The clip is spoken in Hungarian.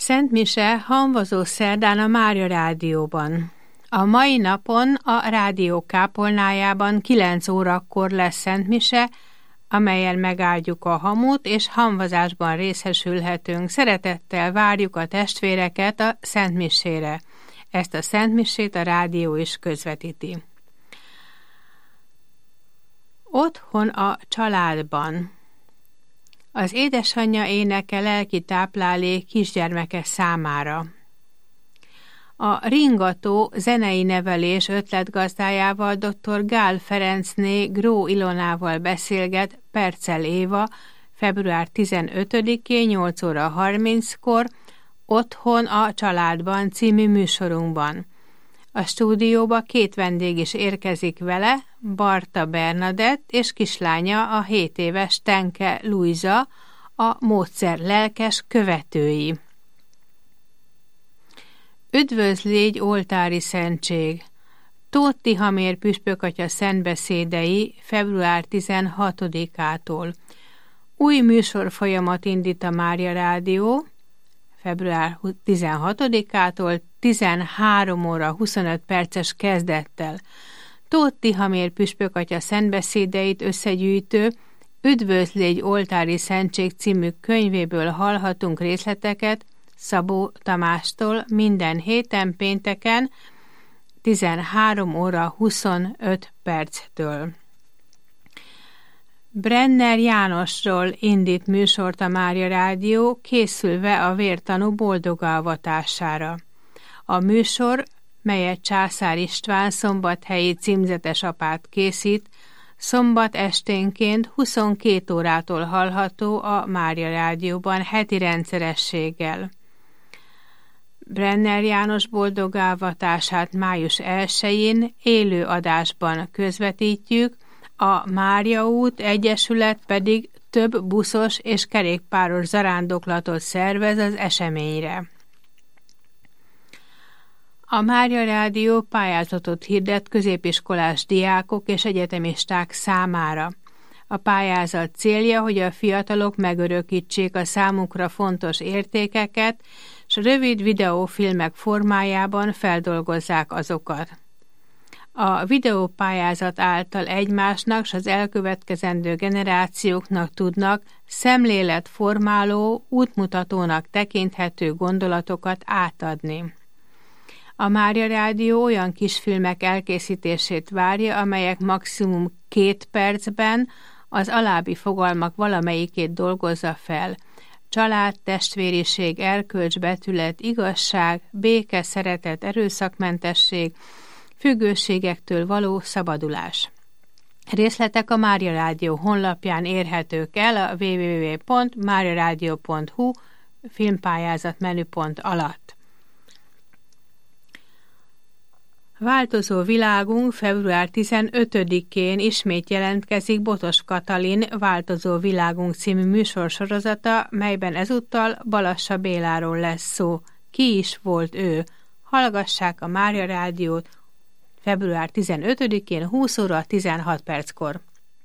Szent Mise hamvazó szerdán a Mária Rádióban. A mai napon a rádió kápolnájában 9 órakor lesz Szent Mise, amelyen megáldjuk a hamut, és hamvazásban részesülhetünk. Szeretettel várjuk a testvéreket a Szent Misére. Ezt a Szent Misét a rádió is közvetíti. Otthon a családban. Az édesanyja éneke lelki táplálék kisgyermeke számára. A ringató zenei nevelés ötletgazdájával dr. Gál Ferencné Gró Ilonával beszélget Percel Éva február 15-én 8 óra 30-kor Otthon a családban című műsorunkban. A stúdióba 2 vendég is érkezik vele, Barta Bernadett és kislánya, a 7 éves Tenke Luisa, a módszer lelkes követői. Üdvözlégy oltári szentség! Tóth Tihamér püspökatya szentbeszédei február 16-ától. Új műsorfolyamat indít a Mária Rádió február 16-ától 13 óra 25 perces kezdettel. Tóth Tihamér püspökatya szentbeszédeit összegyűjtő Üdvözlégy oltári szentség című könyvéből hallhatunk részleteket Szabó Tamástól minden héten pénteken 13 óra 25 perctől. Brenner Jánosról indít műsort a Mária Rádió, készülve a vértanú boldogálvatására. A műsor, melyet Császár István szombathelyi címzetes apát készít, szombat esténként 22 órától hallható a Mária Rádióban heti rendszerességgel. Brenner János boldogálvatását május 1-én élő adásban közvetítjük, a Mária út Egyesület pedig több buszos és kerékpáros zarándoklatot szervez az eseményre. A Mária Rádió pályázatot hirdet középiskolás diákok és egyetemisták számára. A pályázat célja, hogy a fiatalok megörökítsék a számukra fontos értékeket, és rövid videófilmek formájában feldolgozzák azokat. A videópályázat által egymásnak és az elkövetkezendő generációknak tudnak szemléletformáló, útmutatónak tekinthető gondolatokat átadni. A Mária Rádió olyan kisfilmek elkészítését várja, amelyek maximum 2 percben az alábbi fogalmak valamelyikét dolgozza fel: család, testvériség, erkölcs, betület, igazság, béke, szeretet, erőszakmentesség, függőségektől való szabadulás. Részletek a Mária Rádió honlapján érhetők el a www.mariaradio.hu filmpályázat menüpont alatt. Változó világunk február 15-én ismét jelentkezik Botos Katalin Változó világunk című műsorsorozata, melyben ezúttal Balassa Béláról lesz szó. Ki is volt ő? Hallgassák a Mária Rádiót február 15-én 20 óra 16 perckor.